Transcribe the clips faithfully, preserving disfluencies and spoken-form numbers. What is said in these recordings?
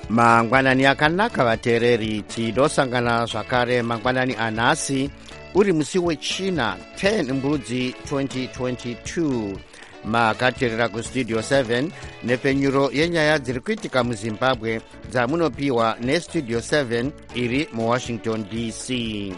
mangwanani akanaka vateereri, tinosangana zvakare mangwanani anhasi uri musi wechina ten mbudzi twenty twenty-two. makateerera kustudio seven nepfenyuro yenyaya dziri kuitika muzimbabwe dzamunopiwa nestudio seven iri muwashington D C.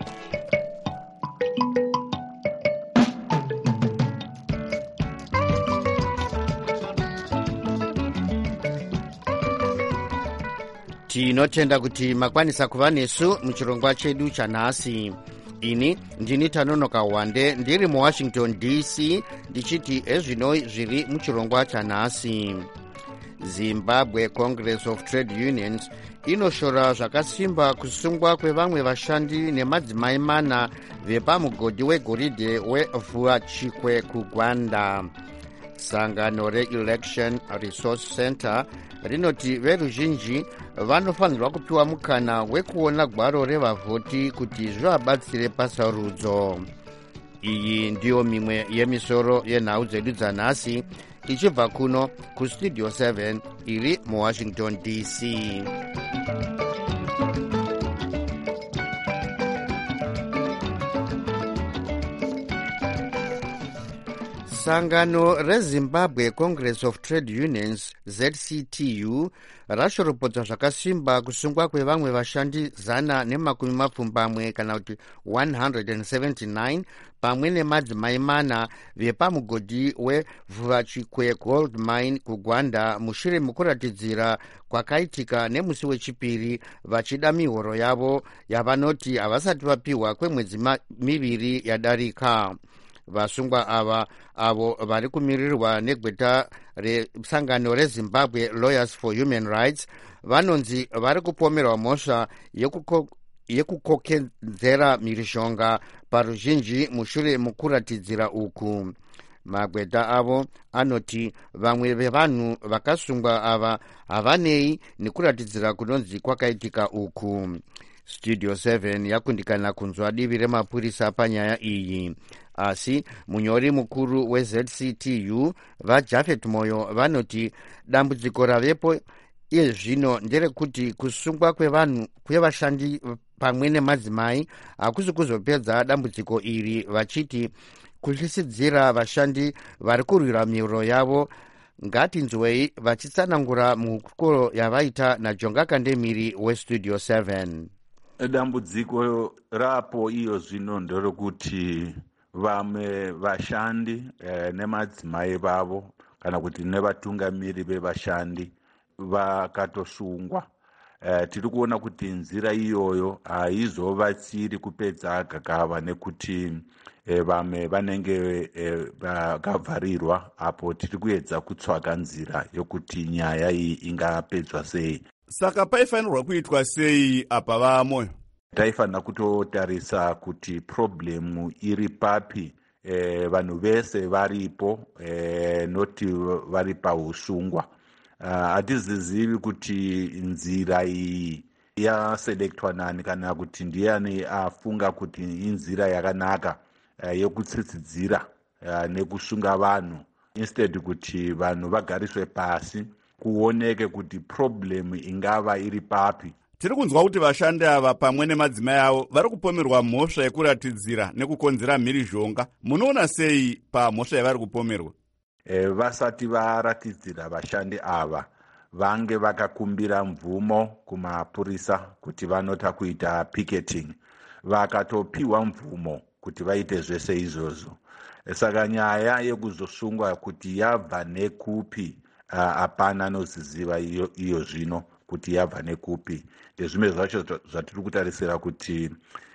tinotenda kuti makwanisa kuva nesu muchirongwa chedu chanhasi. ini ndini Tanonoka Wande ndiri muwashington D C ndichiti ezvino zviri muchirongwa chanhasi. Zimbabwe Congress of Trade Unions inoshora zvakasimba kusungwa kwevamwe vashandi nemadzimai mana vepamugodhi wegoridhe weVuachikwe kuGwanda. Sangano re-Election Resource Center rinoti veruzhinji vanofanirwa kupiwa mukana wekuona gwaro revavhoti kuti zvivabatsire pasarudzo. Iyi ndiyo mimwe yemisoro yenhau dzedu dzanhasi ichibva kuno kustudio seven iri muwashington D C. Sangano reZimbabwe Congress of Trade Unions Z C T U rashoropodza zvakasimba kusungwa kwevamwe vashandi zana nemakumi mapfumbamwe kana kuti one hundred seventy-nine pamwe nemadzimai mana vepamugodhi weVuachikwe Gold Mine kuGwanda mushure mekuratidzira kwakaitika nemusi wechipiri vachida mihoro yavo yavanoti havasati vapiwa kwemwedzi miviri yadarika. Vasungwa ava avo vari kumirirwa negweta resangano reZimbabwe Lawyers for Human Rights vanonzi vari kupomerwa mhosva yekukokenzera mhirizhonga paruzhinji mushure mukuratidzira uku. Magweta avo anoti vamwe vevanhu vakasungwa ava havanei nekuratidzira kunonzi kwakaitika uku. Studio seven yakundikana kunzwa divi remapurisa panyaya iyi, asi munyori mukuru weZ C T U vaJafet Moyo vanoti dambudziko ravepo iye zvino nderekuti kusungwa kwevanhu kwevashandi pamwe nemadzimai hakusi kuzopedza dambudziko iri, vachiti kuhlisidzira vashandi vari kurwira mihoro yavo. Ngatinzwei vachitsanangura muhukuro yavaita naJonga Kandemiri westudio seven. Dambudziko rapo iyo zvino nderokuti vamwe vashandi eh, nemadzimai vavo kana kuti nevatungamiri vevashandi vakatosungwa. Eh, tiri kuona kuti nzira iyoyo haizovatsiri kupedza gakava nekuti eh, vamwe vanenge eh, vakavharirwa. Apo tiri kuedza kutsvaga nzira yokuti nyaya iyi ingapedzwa sei. Saka paifanirwa kuitwa sei apa vamoyo? Taifanira kutotarisa kuti problemu iri papi, eh, vanhu vese varipo, eh, noti vari pausungwa. Hatizizivi uh, kuti nzira iyi yaselektwa nani kana kuti ndiani afunga kuti inzira yakanaka uh, yokutsitsidzira uh, nekusunga vanhu instead kuti vanhu vagariswe pasi kuoneke kuti problemu ingava iri papi. Tiri kunzwa kuti vashandi ava pamwe nemadzimai avo vari kupomerwa mhosva yekuratidzira nekukonzera mhirizhonga. Munoona sei pamhosva yavari kupomerwa? E, vasati varatidzira vashandi ava vange vakakumbira mvumo kumapurisa kuti vanota kuita picketing, vakatopiwa mvumo kuti vaite zvese izvozvo. E, saka nyaya yekuzosungwa kuti yabva nekupi hapana anoziziva iyo, iyo zvino kuti yabva nekupi. Ndezvimwe zvacho zvatiri kutarisira kuti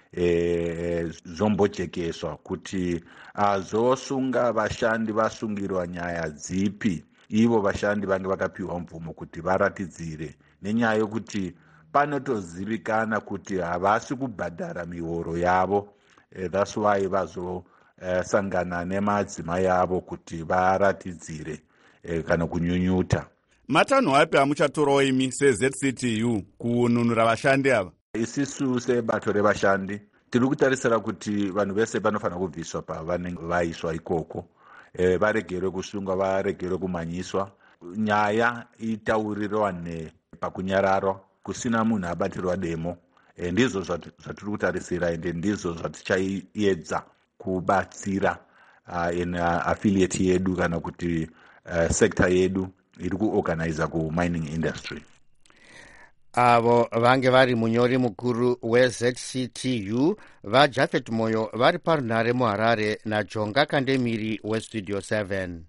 e, zvombojekeswa kuti azosunga vashandi vasungirwa nyaya dzipi, ivo vashandi vange vakapiwa mvumo kuti varatidzire, nenyaya yokuti panotozivikana kuti havasi kubhadhara mihoro yavo. E, that's why vazosangana e, nemadzimai avo kuti varatidzire e, kana kunyunyuta. Matanho api amuchatorawo imi seZ C T U kununura vashandi ava? Isisu sebato revashandi tiri kutarisira kuti vanhu vese vanofanira kubviswa pavanenge vaiswa ikoko, e, varegerwe kusungwa, varegerwe kumhanyiswa. Nyaya itaurirwane pakunyararo kusina munhu abatirwa demo. E, ndizvo zvatiri kutarisira ende ndizvo zvatichaedza kubatsira uh, in uh, affiliate yedu kana kuti uh, sector yedu iri kuorganiza kumining industry. avo vange vari munyori mukuru weZ C T U vaJafet Moyo vari parunhare muHarare naJonga Kandemiri weStudio seven.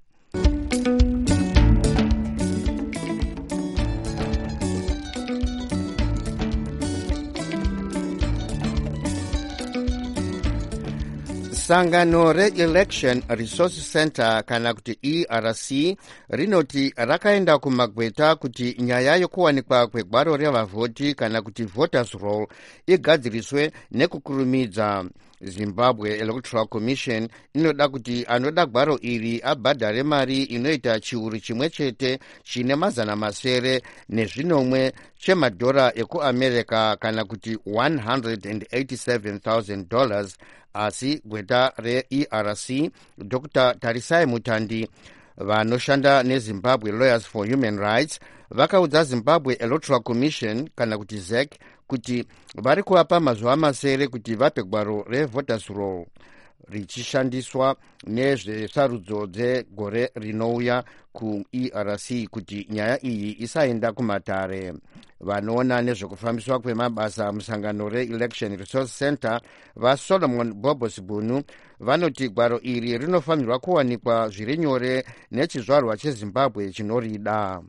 Sangano re-Election Resource Center kana kuti E R C rinoti rakaenda kumagweta kuti nyaya yokuwanikwa kwegwaro revavhoti kana kuti voters roll igadziriswe nekukurumidza. Zimbabwe Electoral Commission inoda kuti anoda gwaro iri abhadhare mari inoita chiuru chimwe chete chine mazana masere nezvinomwe chemadhora ekuAmerica kana kuti one hundred eighty-seven thousand dollars. Asi gweta re-E R C Doctor Tarisai Mutandi vanoshanda neZimbabwe Lawyers for Human Rights vakaudza Zimbabwe Electoral Commission kana kuti Z E C kuti vari kuvapa mazuva masere kuti vape gwaro revoters roll richishandiswa nezvesarudzo dzegore rinouya kuE R C kuti nyaya iyi isaenda kumatare. Vanoona nezvekufambiswa kwemabasa musangano re-Election Resource Center vaSolomon Bobosibunu vanoti gwaro iri rinofanirwa kuwanikwa zviri nyore nechizvarwa cheZimbabwe chinorida.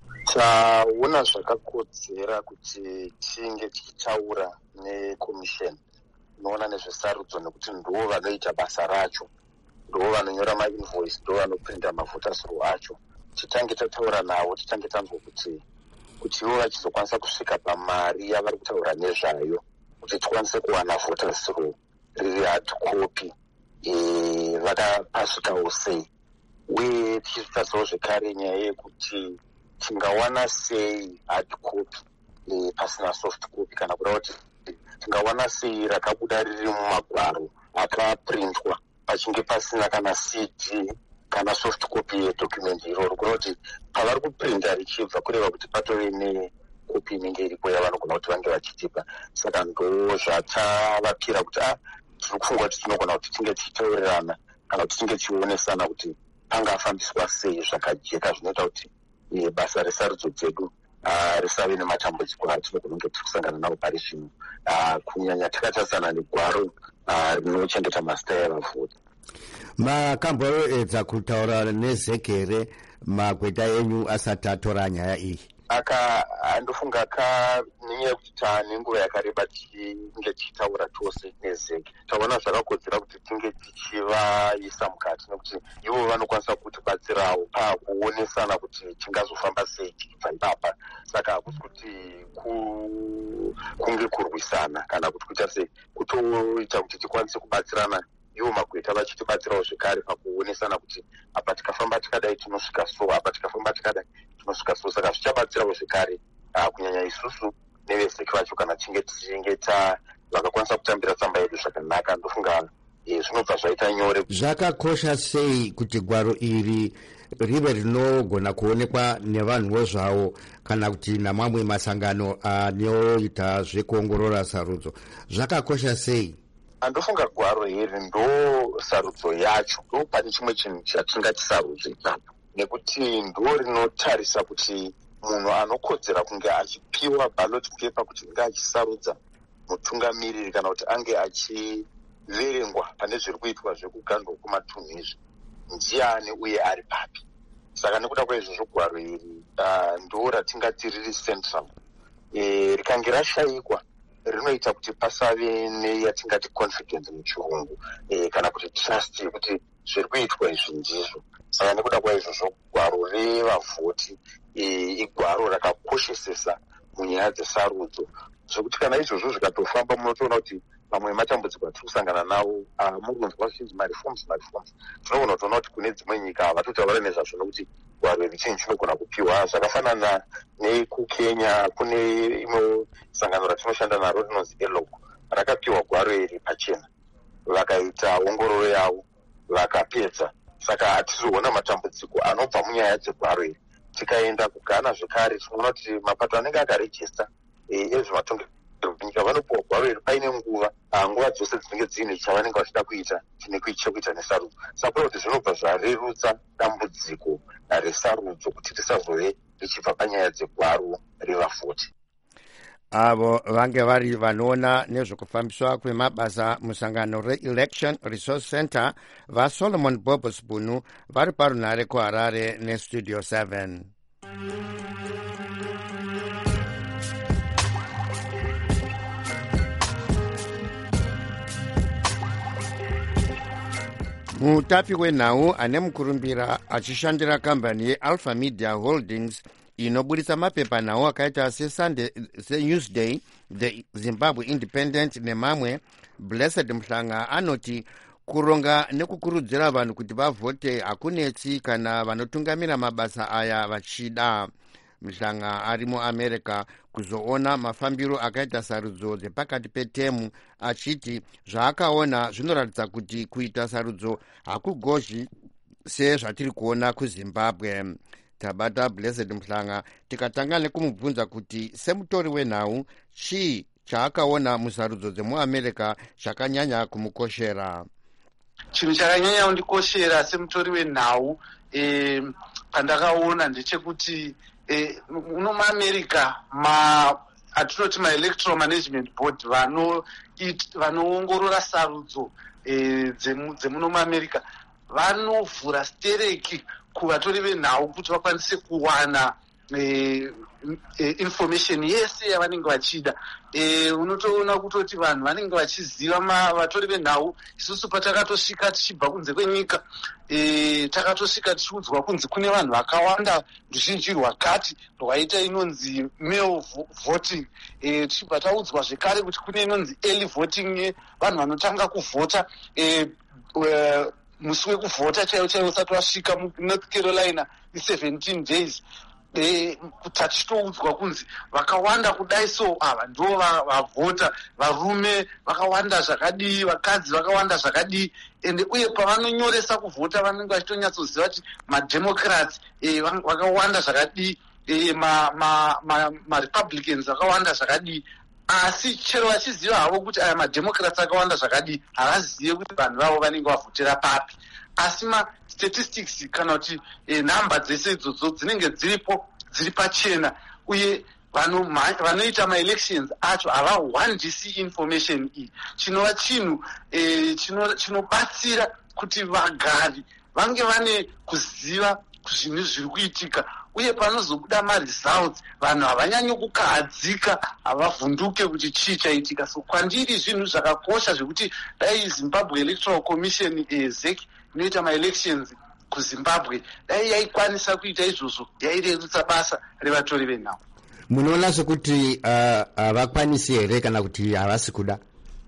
Taona zvakakodzera kuti tinge tichitaura nekomisheni inoona nezvesarudzo nekuti ndo vanoita basa racho, ndo vanonyora mainvoice, ndo vanoprinta mavoters roll acho. Titange tataura navo, titange tanzwa kuti kuti ivo vachizokwanisa kusvika pamari yavari kutaura nezvayo kuti tikwanise kuwana voters roll riri hard copy e, vakapasvikawo sei, uye tichizotarisawo zvekare nyaya yekuti tingawana sei hard copy e, pasina soft copy, kana kuda kuti tingawana sei rakabuda riri mumagwaro akaprintwa pachinge pasina kana C D kana soft copy yedocument iroro, kuda kuti pavari kuprinta richibva kureva kuti patove nekopi inenge iripo yavanogona kuti vange vachitipa. Saka ndo zvatavapira kuti ah, tiri kufunga kuti tinogona kuti tinge tichitaurirana kana kuti tinge tichionesana kuti pangafambiswa sei zvakajeka zvinoita kuti e, basa resarudzo dzedu uh, risave nematambudziko atinogona kunge tiri kusangana nawo pari zvino, uh, kunyanya takatarisana negwaro uh, rinochengeta mazita evavhoti. Makamboedza kutaura nezekere magweta enyu asati atora nyaya iyi? Aka andofunga ka nenyaya yekuti taane nguva yakareba tinge tichitaura tose nezeke, taona zvakakodzera kuti tinge tichivaisa mukati nekuti ivo vanokwanisa kutibatsirawo pakuonesana kuti tingazofamba sei tichibva ipapa. Saka hakusi kuti ku, kunge kurwisana kana kuti kuita sei, kutoita kuti tikwanise kubatsirana ivo magweta vachitibatsirawo zvekare pakuonesana kuti apa tikafamba tikadai tinosvika so, apa tikafamba tikadai tinosvika so. Saka zvichabatsirawo zvekare uh, kunyanya isusu nevezeki vacho kana tinge tichinge vakakwanisa kutambira tsamba yedu zvakanaka. Ndofunga e, zvinobva zvaita nyore. Zvakakosha sei kuti gwaro iri rive rinogona kuonekwa nevanhuwo zvavo kana kuti namamwe masangano anoita zvekuongorora sarudzo? Zvakakosha sei? Andofunga gwaro iri ndo sarudzo yacho, ndo pane chimwe chinhu chatingati sarudzo ipapo, nekuti ndo rinotarisa kuti munhu anokodzera kunge achipiwa ballot paper kuti ange achisarudza mutungamiriri kana kuti ange achiverengwa pane zviri kuitwa zvekugandwa kumatunhu izvi ndiani uye ari papi. Saka nekuda kwaizvozvo gwaro iri uh, ndo ratingati riri central, e, rikange rashayikwa rinoita kuti pasave neyatingati confidence muchirungu, e, kana kuti trust yekuti zviri kuitwa izvi ndizvo. Saka nekuda kwaizvozvo gwaro revavhoti e, igwaro rakakoshesesa munyaya dzesarudzo, zvekuti kana izvozvo zvikatofamba munotoona kuti mamwe matambudziko atiri kusangana nawo uh, muri kunzwa zvichinzi mareforms mareforms, tinogona kutoona kuti kune dzimwe nyika havatotaura nezvazvo nokuti gwaro iri chinhu chinogona kupiwa. Zvakafanana nekukenya kune imwe sangano ratinoshanda naro rinonzi ELOC, rakapiwa gwaro iri pachena, vakaita ongororo yavo vakapedza. Saka hatizoona matambudziko anobva munyaya dzegwaro iri. tikaenda kuGhana zvekare tinoona kuti mapato anenge akarejista ezvematongerwo enyika vanopuwa gwaro paine nguva nguva dzose dzinenge dziine chavanenge vachida kuita chekuita nesarudzo. Saka kuti zvinobva zvarerutsa dambudziko resarudzo kuti tisazove richibva panyaya dzegwaro revafoti. Avo vange vari vanoona nezvekufambiswa kwemabasa musangano re-Election Resource Center vaSolomon Bobo Spunu vari parunhare kuHarare neStudio seven. Mutapi wenhau ane mukurumbira achishandira kambani yeAlpha Media Holdings inoburitsa mapepanhau akaita seSunday seNewsday, The Zimbabwe Independent nemamwe, Blessed Mhlanga anoti kuronga nekukurudzira vanhu kuti vavhote hakunetsi kana vanotungamira mabasa aya vachida. Mhlanga ari muAmerica kuzoona mafambiro akaita sarudzo dzepakati petemu, achiti zvaakaona zvinoratidza kuti kuita sarudzo hakugozhi sezvatiri kuona kuZimbabwe. Tabata Blessed Mhlanga tikatanga nekumubvunza kuti semutori wenhau chii chaakaona musarudzo dzemuAmerica chakanyanya kumukoshera. Chinhu chakanyanya kundikoshera semutori wenhau e, pandakaona ndechekuti e, uno muAmerica ma atinoti maElectoral Management Board vanoongorora sarudzo e, dzemuno muAmerica vanovhura stereki kuvatori venhau kuti vakwanise kuwana e, e, information yese yavanenge vachida. E, unotoona kutoti vanhu vanenge vachiziva vatori venhau. Isusu patakatosvika tichibva kunze kwenyika e, takatosvika tichiudzwa kunzi kune vanhu vakawanda ruzhinji rwakati rwaita inonzi mail voting. E, tichibva taudzwa zvekare kuti kune inonzi early voting, vanhu vanotanga kuvhota e, e, musi wekuvhota chaiwo chaiwo usati wasvika muNorth Carolina i-seventeen days. E, tachitoudzwa kunzi vakawanda kudai so ava ndo vavhota, varume vakawanda zvakadii, vakadzi vakawanda zvakadii. Ende uye pavanonyoresa kuvhota vanenge vachitonyatsoziva kuti mademocrats e, vakawanda zvakadii, e, marepublicans ma, ma vakawanda zvakadii. Asi chero vachiziva havo kuti aya mademocrats akawanda zvakadii, havazive kuti vanhu vavo vanenge vavhotera papi. Asi ma-statistics kana kuti e, nhamba dzese idzodzo dzinenge dziripo dziri pachena, uye vanoita ma-elections acho havahwandisi information iyi. Chinova chinhu e, chinobatsira kuti vagari vange vane kuziva zvinhu zviri kuitika, uye panozobuda ma-results vanhu havanyanyi kukahadzika, havavhunduke kuti chii chaitika. So kwandiri zvinhu zvakakosha zvekuti dai Zimbabwe Electoral Commission e, Z E C inoita ma-elections kuZimbabwe dai yaikwanisa kuita izvozvo, yairerutsa basa revatori venhau. Munoona sekuti havakwanisi uh, here kana kuti havasi kuda?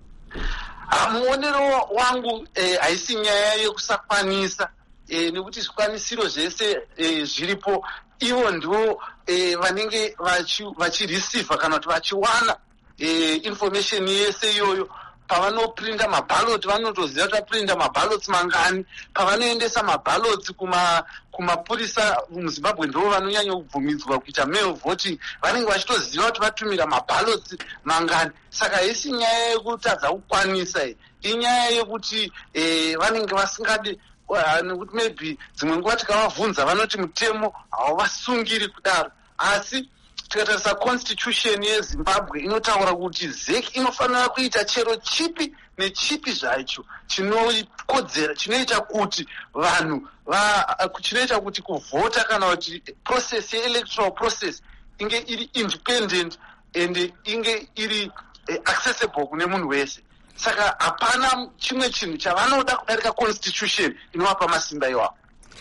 Muonero wangu eh, haisi nyaya yekusakwanisa eh, nekuti zvikwanisiro zvese eh, zviripo. Ivo ndivo eh, vanenge vachireceiva kana kuti vachiwana eh, information yese iyoyo. Pavanoprinda mabhaloti vanotoziva kuti vaprinda mabhaloti mangani. Pavanoendesa mabhaloti kumapurisa muZimbabwe ndo vanonyanya kubvumidzwa kuita mail voting, vanenge vachitoziva kuti vatumira mabhaloti mangani. Saka haisi nyaya yekutadza kukwanisa, inyaya yekuti eh, vanenge vasingadi, nekuti maybe dzimwe nguva tikavabvunza vanoti mutemo hauvasungiri kudaro. Asi tikatarisa constitution yeZimbabwe inotaura kuti Z E C inofanira kuita chero chipi nechipi zvacho chinokodzera, chinoita kuti vanhu chinoita kuti kuvhota kana kuti process ye-electoral process inge iri independent and inge iri accessible kune munhu wese. Saka hapana chimwe chinhu chavanoda kudarika constitution inovapa masimba iwawo.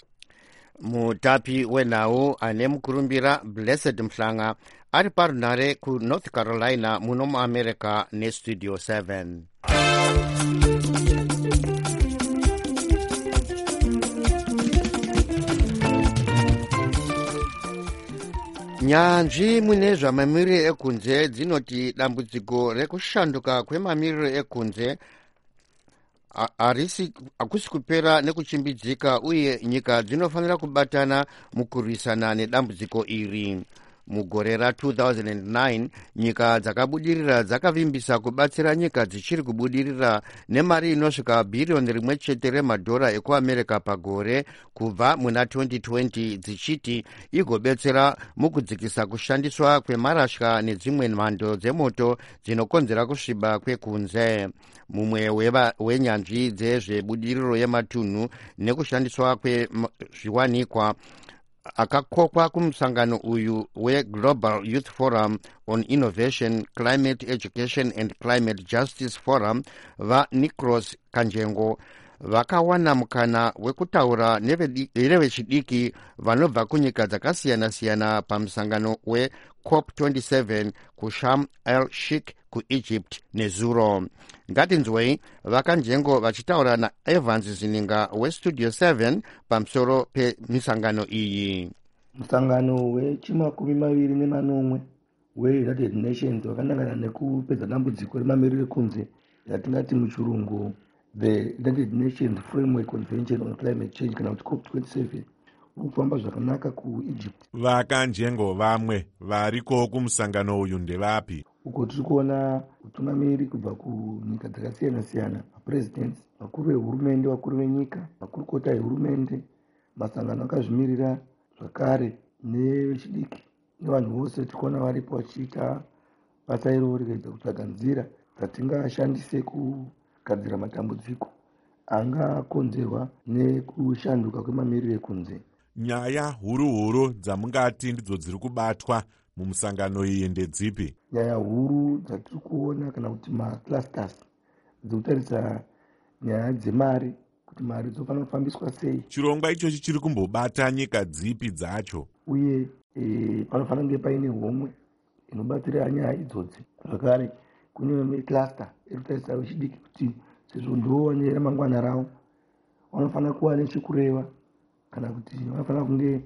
Mutapi wenhau ane mukurumbira Blessed Mhlanga ari parunhare kuNorth Carolina muno muAmerica neStudio seven. Nyanzvi mune zvamamiriro ekunze dzinoti dambudziko rekushanduka kwemamiriro ekunze harisi hakusi kupera nekuchimbidzika, uye nyika dzinofanira kubatana mukurwisana nedambudziko iri. Mugore ra two thousand nine nyika dzakabudirira dzakavimbisa kubatsira nyika dzichiri kubudirira nemari inosvika bhiriyoni rimwe chete remadhora ekuamerica pagore kubva muna twenty twenty, dzichiti igobetsera mukudzikisa kushandiswa kwemarasha nedzimwe mhando dzemoto dzinokonzera kusviba kwekunze. Mumwe wenyanzvi dzezvebudiriro yematunhu nekushandiswa kwezviwanikwa akakokwa kumusangano uyu weGlobal Youth Forum on Innovation, Climate Education and Climate Justice Forum, vaNicholas Kanjengo vakawana mukana wekutaura nevechidiki vanobva kunyika dzakasiyana-siyana pamusangano weCOP twenty-seven kuSharm el-Sheikh kuEgypt nezuro. Ngatinzwei vakanjengo vachitaura naEvans Zininga weStudio seven pamusoro pemisangano iyi. Musangano wechimakumi maviri nemanomwe weUnited Nations wakanangana nekupedza dambudziko remamiriro ekunze yatingati muchirungu the United Nations Framework Convention on Climate Change kana kuti COP twenty-seven ukufamba zvakanaka kuEgypt. Vakanjengo vamwe variko kumusangano uyu ndevapi? Uko tiri kuona utungamiri kubva kunyika dzakasiyana-siyana, mapresidents, vakuru vehurumende, vakuru venyika, makurukota ehurumende, masangano akazvimirira, zvakare nevechidiki nevanhu vose tiri kuona varipo vachiita basa iroro rekuedza kutsvaga nzira dzatingashandise kugadzira matambudziko angakonzerwa nekushanduka kwemamiriro ekunze. Nyaya huru huru dzamungati ndidzo dziri kubatwa mumusangano iyi ndedzipi? Nyaya huru dzatiri kuona kana kuti maclusters dzekutarisa nyaya dzemari, kuti mari dzofanira kufambiswa sei. Chirongwa ichochi chiri kumbobata nyika dzipi dzacho? Uye e, panofanira kunge paine homwe inobatsira nyaya idzodzi. Zvakare kune cluster inotarisa vechidiki kuti sezvo ndo vane ramangwana ravo vanofanira kuva nechekureva kana kuti vanofanira kunge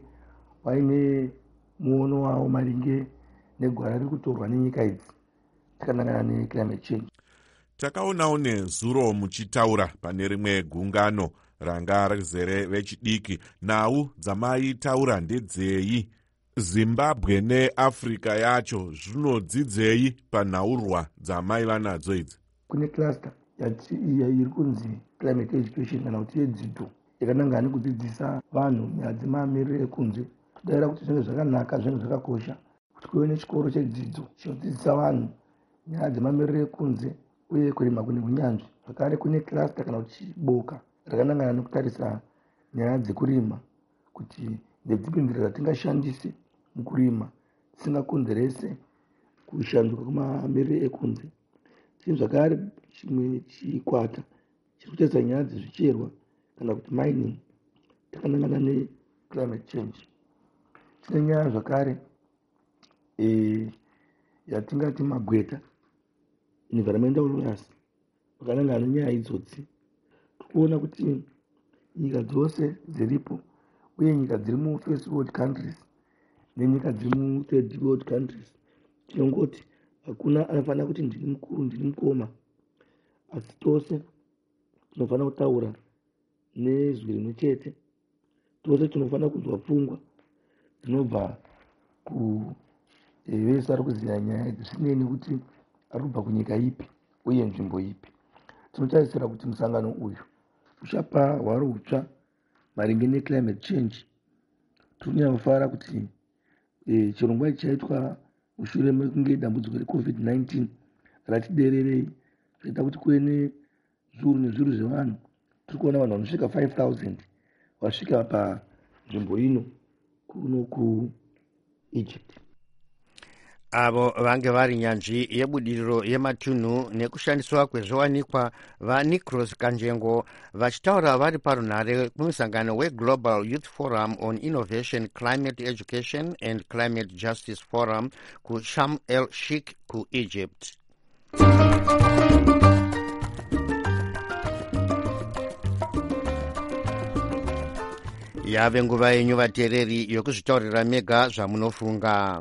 vaine muono wavo maringe negwara riri kutorwa nenyika idzi tikanangana neclimate change. Takaonawo nezuro muchitaura pane rimwe gungano ranga rizere vechidiki. Nhau dzamaitaura ndedzeyi? Zimbabwe neAfrica yacho zvinodzidzei panhaurwa dzamaiva nadzo idzi? Kune cluster iri kunzi climate education kana kuti yedzidzo yakanangana nekudzidzisa vanhu nyaya dzemamiriro ekunze. Todaira kuti zvinhu zvakanaka, zvinhu zvakakosha kuti kuve nechikoro chedzidzo chinodzidzisa vanhu nyaya dzemamiriro ekunze uye kurima kune unyanzvi. Zvakare kune cluster kana kuti boka rakanangana nekutarisa nyaya dzekurima kuti ndedzipi nzira dzatingashandise mukurima tisingakonzerese kushanduka kwemamiriro ekunze. Tine zvakare chimwe chikwata chiri kutarisa nyaya dzezvicherwa kana kuti mining takanangana neclimate change. Tine nyaya zvakare e, yatingati magweta, environmental lawyers vakanangana nenyaya idzodzi. Tikuona kuti nyika dzose dziripo uye nyika dziri mu first world countries nenyika dziri mu third world countries tinongoti hakuna anofanira kuti ndiri mukuru ndiri mukoma, asi tose tinofanira kutaura nezwi rimwe chete. Tose tinofanira kunzwa pfungwa dzinobva kuvese ari kuziya nyaya idzi zvisinei nekuti ari kubva kunyika ipi uye nzvimbo ipi. Tinotarisira kuti musangano uyu uchapa hwaro hutsva maringe neclimate change. Tiri kufara kuti e, chirongwa ichi chaitwa mushure mekunge dambudziko recovid nineteen ratidererei zvaita kuti kuve nezviuru nezviuru zvevanhu. Tiri kuona vanhu vanosvika five thousand vasvika panzvimbo ino kuno kuEgypt. Avo vange vari nyanzvi yebudiriro yematunhu nekushandiswa kwezviwanikwa vaNicholas Kanjengo vachitaura vari parunhare kumusangano weGlobal Youth Forum on Innovation, Climate Education and Climate Justice Forum kuSharm el-Sheikh kuEgypt. Yave nguva yenyu vateereri yokuzvitaurira mega zvamunofunga.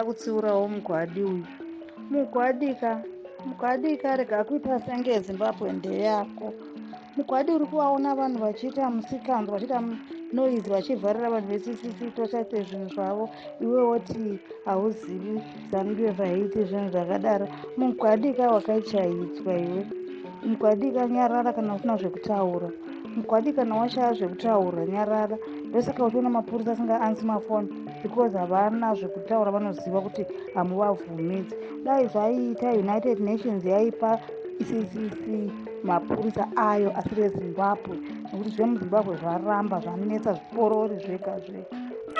kutsiurawo mugwadi uyu. Mugwadika mugwadika rega kuita senge Zimbabwe ndeyako. Mugwadi uri kuvaona vanhu vachiita musikanzo, vachiita noizi, vachivharira vanhu vecc tochaite zvinhu zvavo, iwe woti hauzivi ZANU P F haiti zvinhu zvakadaro. Mugwadika wakaichaitswa iwe. Mugwadika nyarara kana usina zvekutaura. Mugwadika kana washaya zvekutaura nyarara. Ndosaka uchiona mapurisa asingaansi mafoni because havana zvekutaura, vanoziva kuti hamuvabvumidzi. Dai zvaiita United Nations yaipa I C C C mapurisa ayo asiri eZimbabwe, nekuti zvemuZimbabwe zvaramba zvanetsa zviporori zvega zvega.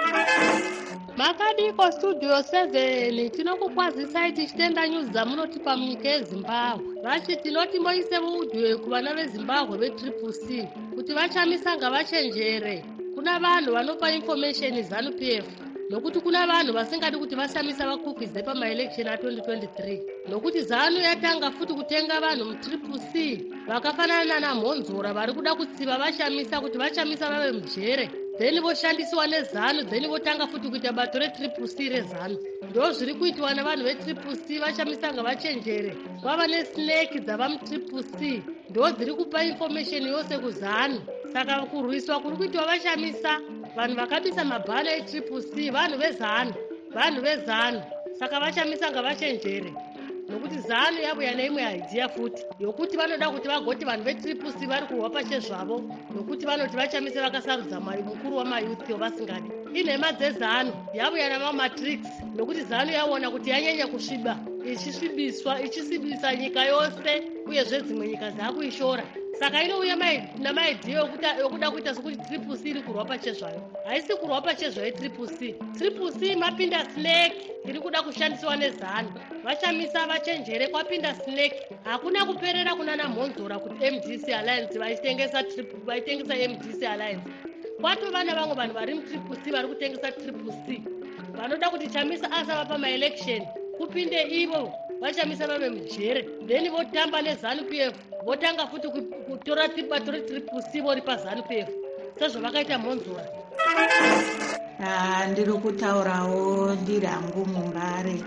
Makadiko Studio seven tinokukwazisai tichitenda news dzamunotipa munyika yeZimbabwe. Vachi tinoti moise muudhwe kuvana veZimbabwe vetriple C kuti vachamisa ngavachenjere. Kuna vanhu vanopa information ZANU P F, nokuti kuna vanhu vasingadi kuti vashamisa vakukwidze pamaelection a twenty twenty-three, nokuti ZANU yatanga futi kutenga vanhu mutriple C vakafanana naMhonzora vari kuda kutsiva vashamisa kuti vachamisa vave mujere, then voshandisiwa neZANU, then votanga futi kuita bato retriple C reZANU. Ndo zviri kuitwa navanhu vetriple C vashamisa ngavachenjere. Kwava nesnake dzava mutriple C ndo dziri kupa information yose kuZANU. Saka kurwiswa kuri kuitwa vashamisa vanhu vakabisa mabhana etriple C vanhu veZANU, vanhu veZANU. Saka vashamisa ngavachenjere, nokuti ZANU yabuya neimwe idea futi yokuti vanoda kuti vagoti vanhu vetriple C vari kurwa pache zvavo, nokuti vanoti vachamise vakasarudza mukuru wamayuthi vasingadi. Inhema dzeZANU yabuya namamatrix, nokuti ZANU yaona kuti yanyanya kusviba, ichisvibiswa ichisvibisa nyika yose uyezve dzimwe nyika dzaakuishora. Saka inouya namaidhiya yokuda kuita sokuti triple C iri kurwa pachezvayo. Haisi kurwa pachezvayo triple C. Triple C mapinda snake iri kuda kushandisiwa neZANU. Vashamisa vachenjere kwapinda snake. Hakuna kuperera kuna naMhonzora kuti M D C Alliance vaitengesa triple vaitengesa M D C Alliance. Kwato vana vangu vanhu vari mutriple C vari kutengesa triple C. Vanoda kuti chamisa asava pamaelection kupinde ivo vachamisa vave mujere, then votamba neZANU P F, votanga futi kutora bato retriple C vori paZANU P F sezvo vakaita Mhonzora. Ah, ndiri kutaurawo ndiri hangu muMbare.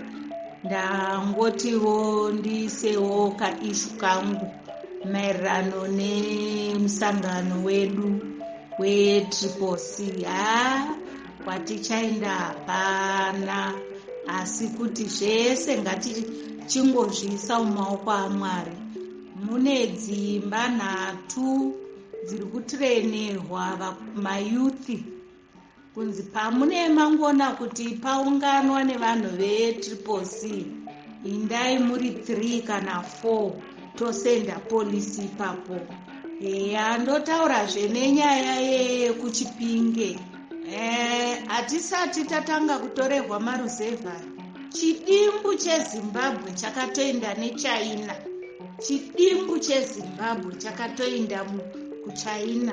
Ndangotiwo ndiisewo kaishu kangu maererano nemusangano wedu wetriple C. Ah, kwatichaenda hapana, asi kuti zvese ngatichingozviisa mumaoko aMwari. Mune dzimba nhatu dziri kutrenerwa mayuthi kunzi pamune mangona kuti paunganwa nevanhu vetriple C, indai muri three kana four tosenda polisi ipapo. Eya, ndotaurazve nenyaya yekuChipinge. Eh, hatisati tatanga kutorerwa maruzevha. Chidimbu cheZimbabwe chakatoenda neChina. Chidimbu cheZimbabwe chakatoenda kuChina.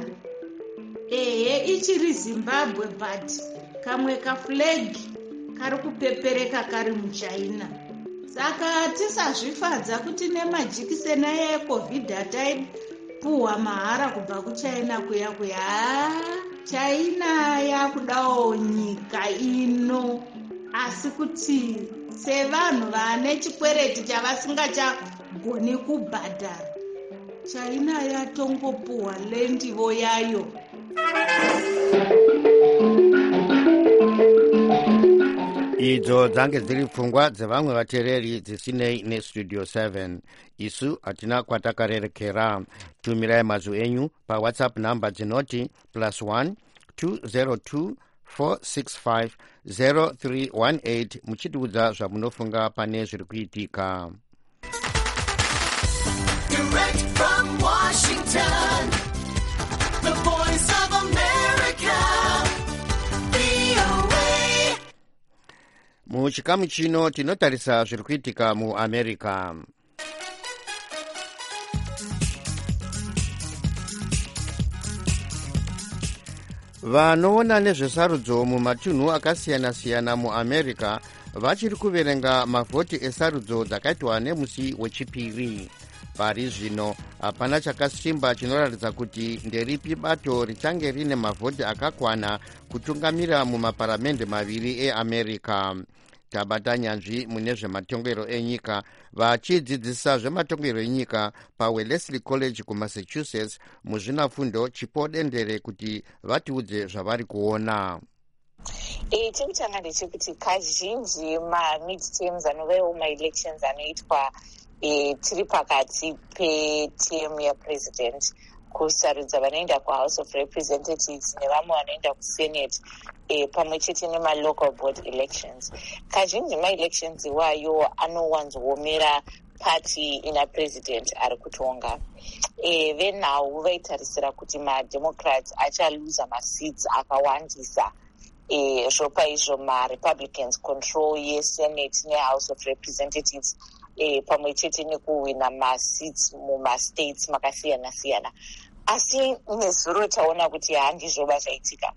Ehe, ichiri Zimbabwe but kamwe kaflag kari kupepereka kari muChina. Saka tisazvifadza kuti nemajikiseni eCovid ataipuhwa mahara kubva kuChina kuya kuya. China yakudawo nyika ino, asi kuti sevanhu vane chikwereti chavasingachagoni kubhadhara, China yatongopuhwa lendivo yayo. Idzo dzange dziri pfungwa dzevamwe vateereri dzisinei neStudio seven. Isu hatina kwatakarerekera. Tumirai mazwi enyu paWhatsApp namba dzinoti plus one two zero two four six five zero three one eight muchitiudza zvamunofunga pane zviri kuitika. Direct from Washington, the voice of America, V O A. Muchikamu chino tinotarisa zviri kuitika muAmerica. Vanoona nezvesarudzo mumatunhu akasiyana-siyana muAmerica vachiri kuverenga mavhoti esarudzo dzakaitwa nemusi wechipiri. Pari zvino hapana chakasimba chinoratidza kuti nderipi bato richange rine mavhoti akakwana kutungamira mumaparamende maviri eAmerica. tabata nyanzvi mune zvematongero enyika vachidzidzisa zvematongero enyika paWellesley College kumassachusetts muzvinafundo chipodendere kuti vatiudze zvavari kuona. E, chekutanga ndechekuti kazhinji ma-midterms anovewo ma-elections anoitwa e, tiri pakati petemu yapresident kusarudza vanoenda kuhouse of representatives nevamwe vanoenda kusenate e, pamwe chete nemalocal board elections. Kazhinji ma-elections iwayo anowanzoomera party ina president ari kutonga. E, venhau vaitarisira kuti mademocrats achaluza maseats akawandisa e, zvopa izvo ma-republicans control yesenate nehouse of representatives e, pamwe chete nekuwina maseats mumastates makasiyana-siyana. Asi nezuro taona kuti handizvoba zvaitika.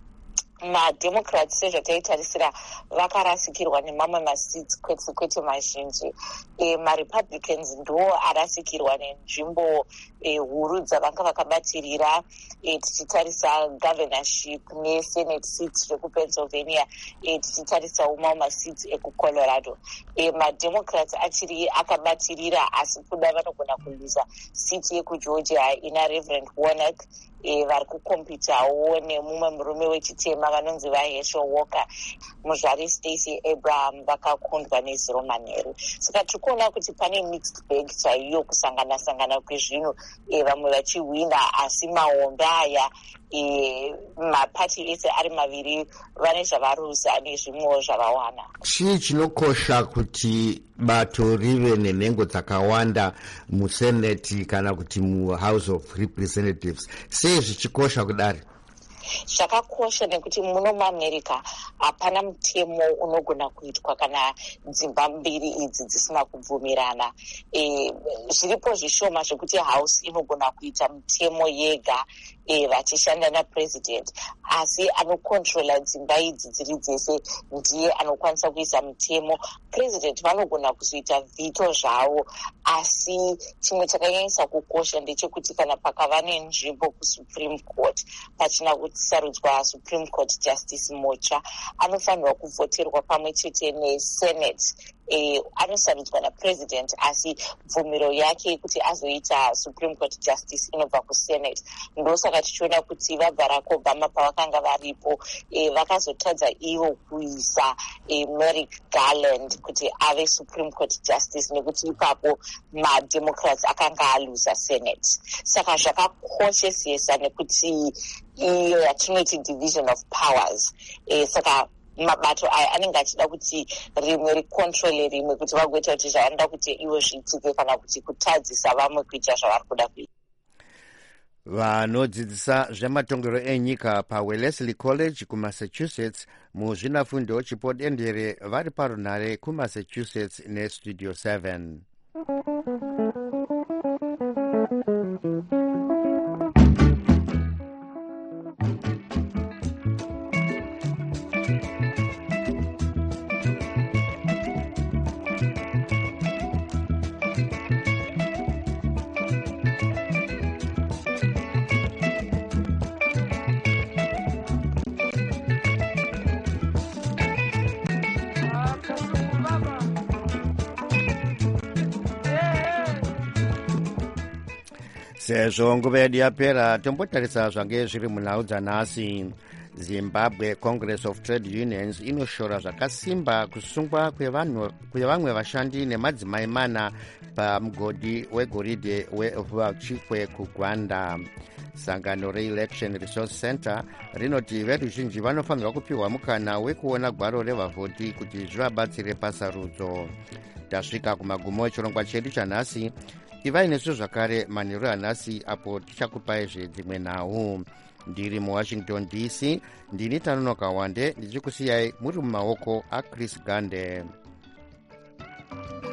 mademocrats sezvataitarisira vakarasikirwa nemamwe maseats kwete kwete mazhinji. E, marepublicans ndo arasikirwa nenzvimbo e, huru dzavanga vakabatirira e, tichitarisa governorship nesenate seats zvekupennsylvania e, tichitarisawo mamwe maseats ekucolorado. E, mademocrats achiri akabatirira asi kuda vanogona kuluza seat yekugeorgia ina reverend warnock. E, vari kukompitawo nemumwe murume wechitema vanonzi vaHerschel Walker. Muzvari Stacey Abraham vakakundwa nezero manheru. Saka tiri kuona kuti pane mixed bag chaiyo kusangana-sangana kwezvinhu, e, vamwe vachihwina asi mahombe aya e, mapati ese ari maviri vane zvavaruza nezvimwewo zvavawana. Chii chinokosha kuti bato rive nenhengo dzakawanda musenate kana kuti muhouse of representatives? Sei zvichikosha kudari? Zvakakosha nekuti muno muAmerica hapana mutemo unogona kuitwa kana dzimba mbiri idzi dzisina kubvumirana. E, zviripo zvishoma zvekuti house inogona kuita mutemo yega e, vachishanda napresident, asi anokontrola dzimba idzi dziri dzese ndiye anokwanisa kuisa mutemo. President vanogona kuzoita vito zvavo, asi chimwe chakanyanyisa kukosha ndechekuti kana pakava nenzvimbo kusupreme court pachina kusarudzwa supreme court justice mutsva, anofanirwa kuvhoterwa pamwe chete nesenate. E, anosarudzwa napresident asi bvumiro yake kuti azoita supreme court justice inobva kusenate. Ndosaka tichiona kuti vaBarack Obama pavakanga varipo e, vakazotadza ivo kuisa e, Merrick Garland kuti ave supreme court justice nekuti ipapo mademocrats akanga aluza senate. Saka zvakakoshesesa nekuti iyo yatinoti division of powers. E, saka mabato aya anenge achida kuti rimwe rikontrole rimwe kuti vagoita kuti zvavanoda kuti ivo zviitike kana kuti kutadzisa vamwe kuita zvavari kuda kuita. Vanodzidzisa zvematongero enyika paWellesley College kumassachusetts muzvinafundo chipodendere vari parunhare kumassachusetts nestudio seven. Sezvo nguva yedu yapera, tombotarisa zvange zviri munhau dzanhasi. Zimbabwe Congress of Trade Unions inoshora zvakasimba kusungwa kwevamwe vashandi nemadzimai mana pamugodhi wegoridhe weVachikwe kuGwanda. Sangano reElection Resource Center rinoti veruzhinji vanofanirwa kupiwa mukana wekuona gwaro revavhoti kuti zvivabatsire pasarudzo. Tasvika kumagumo echirongwa chedu chanhasi. Ivai nesu zvakare manheru anhasi apo tichakupaizve dzimwe nhau. Ndiri muWashington D C, ndini Tanonoka Wande ndichikusiyai muri mumaoko aChris Gande.